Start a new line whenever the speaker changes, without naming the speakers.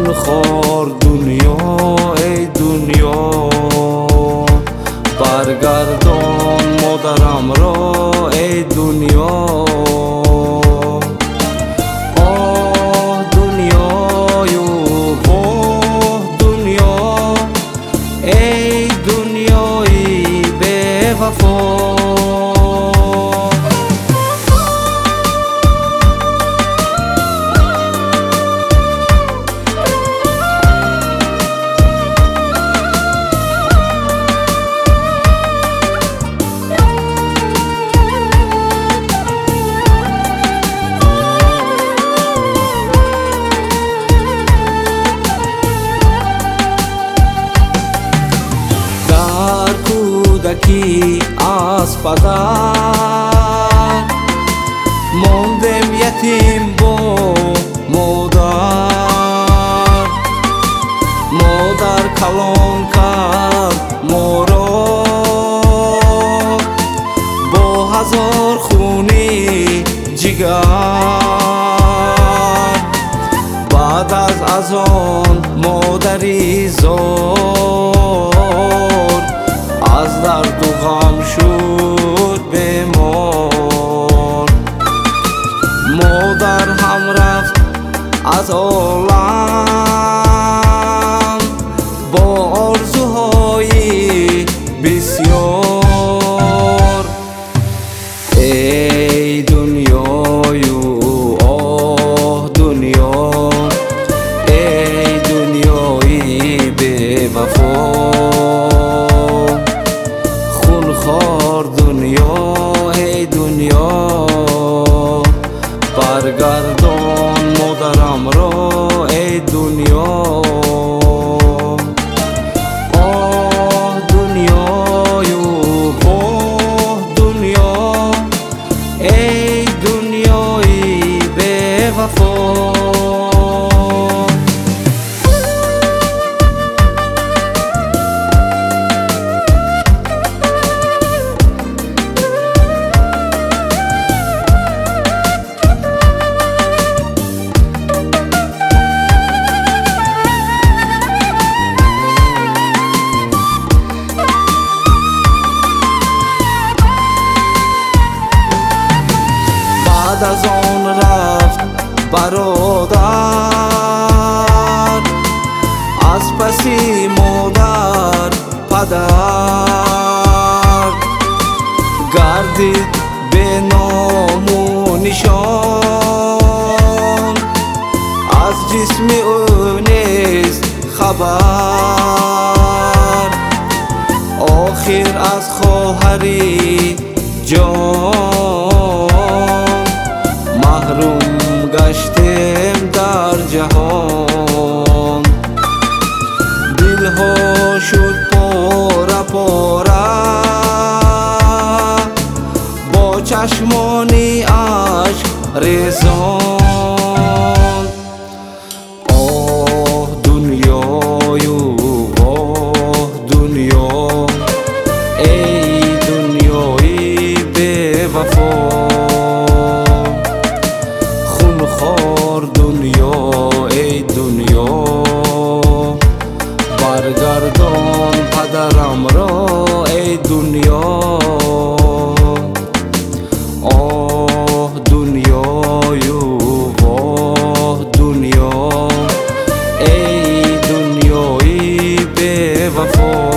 خونخوار دنیا ای دنیا، برگردان مادرم را ای دنیا. آه دنیایو واه دنیا، ای دنیای بے وفا. کودکی از پدر ماندم یتیم با مادر، مادر کلان کرد ما را با هزار خونی جگر. بعد از آن مادری زار از درد و غم شد بیمار. مادر هم رفت از عالم با آرزوهای بسیار. ای دنیایو آه دنیا، ای دنیای بے وفا. خونخوار دنیا ای دنیا، برگردان مادرم را ای دنیا. آه دنیایو واه دنیا، ای دنیای بے وفا. بعد از آن رفت برادر، از پسی مادر پدر. گردید به نام و نشان، از جسم او نیست خبر. آخر از خواهری جان محروم گشتیم در جهان. دلها شد پاره پاره با چشمانی اشک ریزان. آه دنیایو واه دنیا، ای دنیای بے وفا. خونخوار دنیا ای دنیا، برگردان پدرم را ای دنیا. آه دنیایو واه دنیا، ای دنیای بے وفا.